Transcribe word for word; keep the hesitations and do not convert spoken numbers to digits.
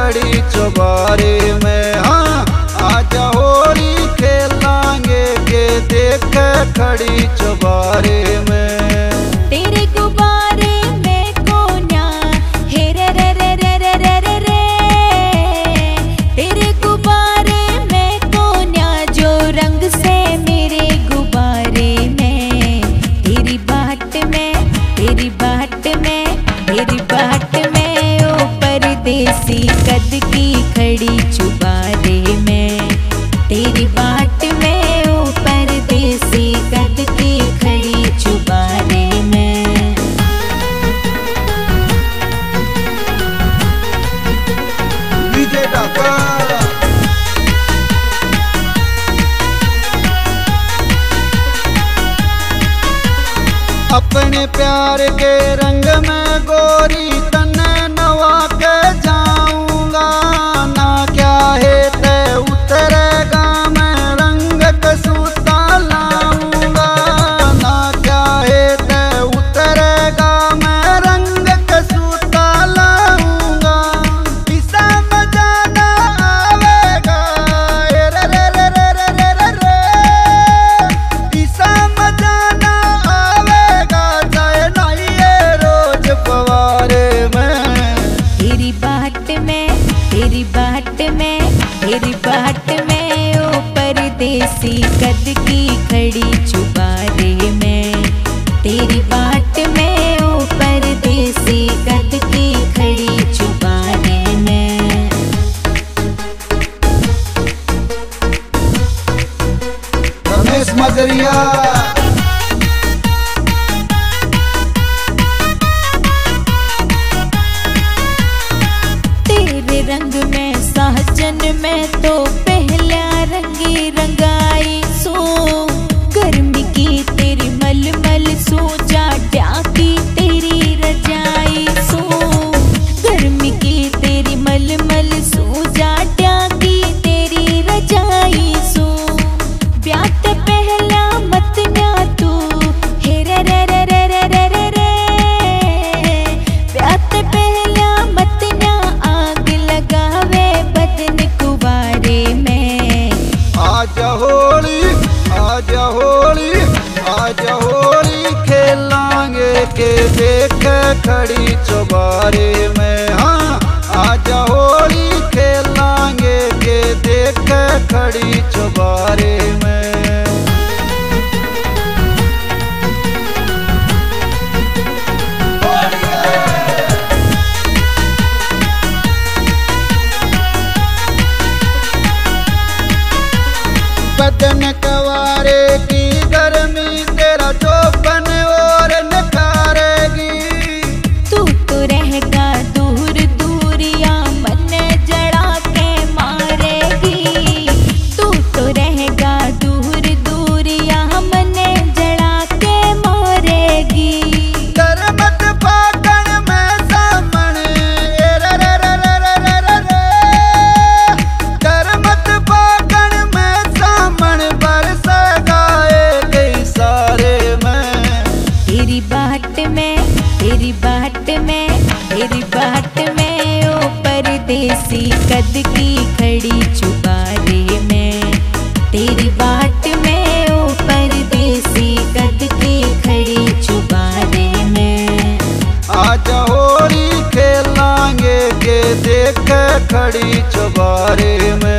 खड़ी चुबारे में। हाँ आजा होली खेलांगे के देख खड़ी चुबारे में। तेरे गुब्बारे में कोन्या हे रे रे रे रे रे रे रे रे। तेरे गुब्बारे में कोन्या जो रंग से मेरे गुब्बारे में। तेरी बाट में तेरी बाट में तेरी बाट में ओ परदेसी कद की खड़ी चुबारे में। तेरी बाट में ओ परदेसी कद की खड़ी चुबारे में। डीजे ढाका अपने प्यार के रंग में गोरी तन्ने नवा के जाऊंगा। ना क्या है ते उतरेगा मैं रंग कसूता लाऊंगा। ना क्या है ते उतरेगा मैं रंग कसूता लाऊंगा। इसा मजा ना आवेगा रे रे रे रे रे रे रे रे। इसा मजा ना आवेगा चाहे नहीं ये रोज पवारे में। तेरी बाट में तेरी बाट में तेरी बाट में ओ परदेसी कद की खड़ी चुबारे में। तेरी बाट में ओ परदेसी कद की खड़ी चुबारे में। रमेश मजरिया तेरे रंग में सहजन में तो पहला रंगी रंगाई सो। गर्मी की तेरी मलमल सो जा डाकी तेरी रजाई सो। गर्मी की तेरी मलमल सो जा डाकी तेरी रजाई सो। ब्यात पहला मत ना तू हे रे रे रे रे रे रे रे रे। ब्यात पहला मत ना आग लगावे बदन कुवारे में। आजा होली आजा होली आजा होली खेलांगे के देख खड़ी चुबारे में। हाँ आजा होली खेलांगे के देख खड़ी चुबारे में। बदन कवारे की गर्मी तेरा चौपन और नखारेगी। तू तो रहेगा दूर दूर या मन जड़ा के मारेगी। तू तो रहेगा दूर दूर या मन जड़ा के मारेगी। कर मत फागण में सामन ए रे रे रे रे रे रे रे। कर मत फागण में सामन बरसेगा एक इशारे में। तेरी बाट में तेरी बाट में तेरी बाट में ओ परदेसी कद की खड़ी चुबारे में। तेरी बाट में ओ परदेसी कद की खड़ी चुबारे में। आजा होली खेलांगे के देख खड़ी चुबारे में।